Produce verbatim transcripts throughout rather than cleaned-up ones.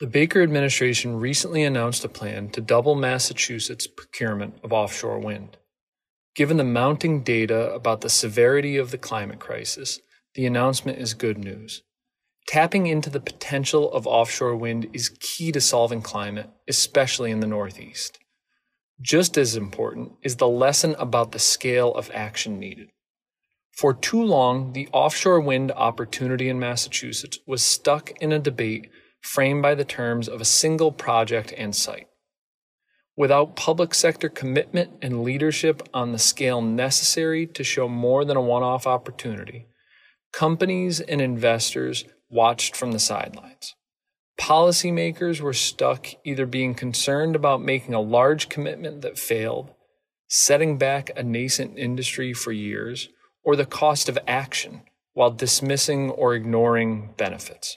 The Baker administration recently announced a plan to double Massachusetts' procurement of offshore wind. Given the mounting data about the severity of the climate crisis, the announcement is good news. Tapping into the potential of offshore wind is key to solving climate, especially in the Northeast. Just as important is the lesson about the scale of action needed. For too long, the offshore wind opportunity in Massachusetts was stuck in a debate framed by the terms of a single project and site. Without public sector commitment and leadership on the scale necessary to show more than a one-off opportunity, companies and investors watched from the sidelines. Policymakers were stuck either being concerned about making a large commitment that failed, setting back a nascent industry for years, or the cost of action while dismissing or ignoring benefits.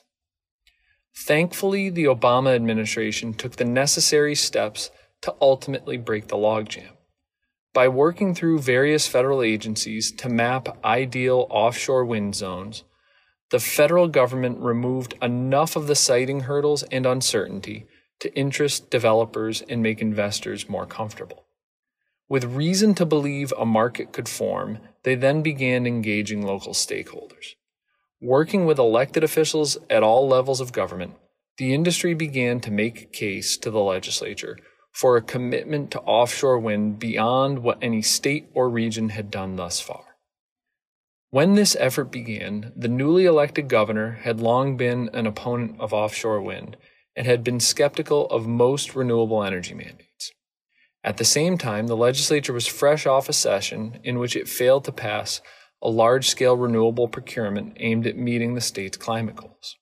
Thankfully, the Obama administration took the necessary steps to ultimately break the logjam. By working through various federal agencies to map ideal offshore wind zones, the federal government removed enough of the siting hurdles and uncertainty to interest developers and make investors more comfortable. With reason to believe a market could form, they then began engaging local stakeholders. Working with elected officials at all levels of government, the industry began to make a case to the legislature for a commitment to offshore wind beyond what any state or region had done thus far. When this effort began, the newly elected governor had long been an opponent of offshore wind and had been skeptical of most renewable energy mandates. At the same time, the legislature was fresh off a session in which it failed to pass a large-scale renewable procurement aimed at meeting the state's climate goals.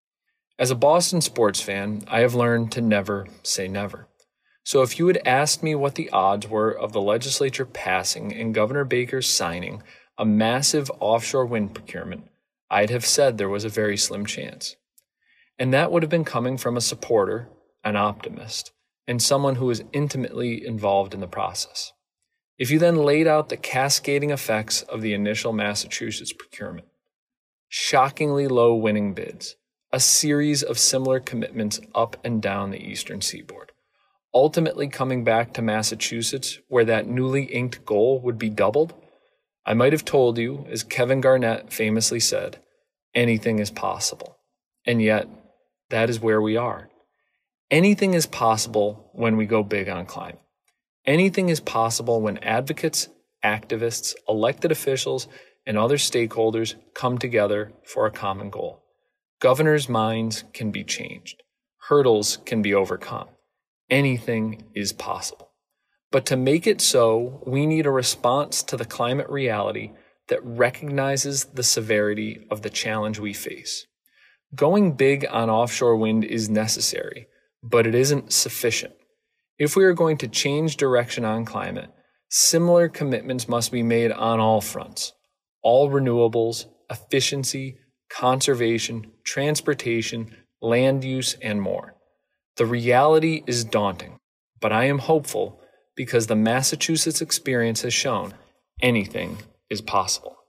As a Boston sports fan, I have learned to never say never. So if you had asked me what the odds were of the legislature passing and Governor Baker signing a massive offshore wind procurement, I'd have said there was a very slim chance. And that would have been coming from a supporter, an optimist, and someone who was intimately involved in the process. If you then laid out the cascading effects of the initial Massachusetts procurement, shockingly low winning bids, a series of similar commitments up and down the eastern seaboard, ultimately coming back to Massachusetts where that newly inked goal would be doubled, I might have told you, as Kevin Garnett famously said, anything is possible. And yet, that is where we are. Anything is possible when we go big on climate. Anything is possible when advocates, activists, elected officials, and other stakeholders come together for a common goal. Governors' minds can be changed. Hurdles can be overcome. Anything is possible. But to make it so, we need a response to the climate reality that recognizes the severity of the challenge we face. Going big on offshore wind is necessary, but it isn't sufficient. If we are going to change direction on climate, similar commitments must be made on all fronts. All renewables, efficiency, conservation, transportation, land use, and more. The reality is daunting, but I am hopeful because the Massachusetts experience has shown anything is possible.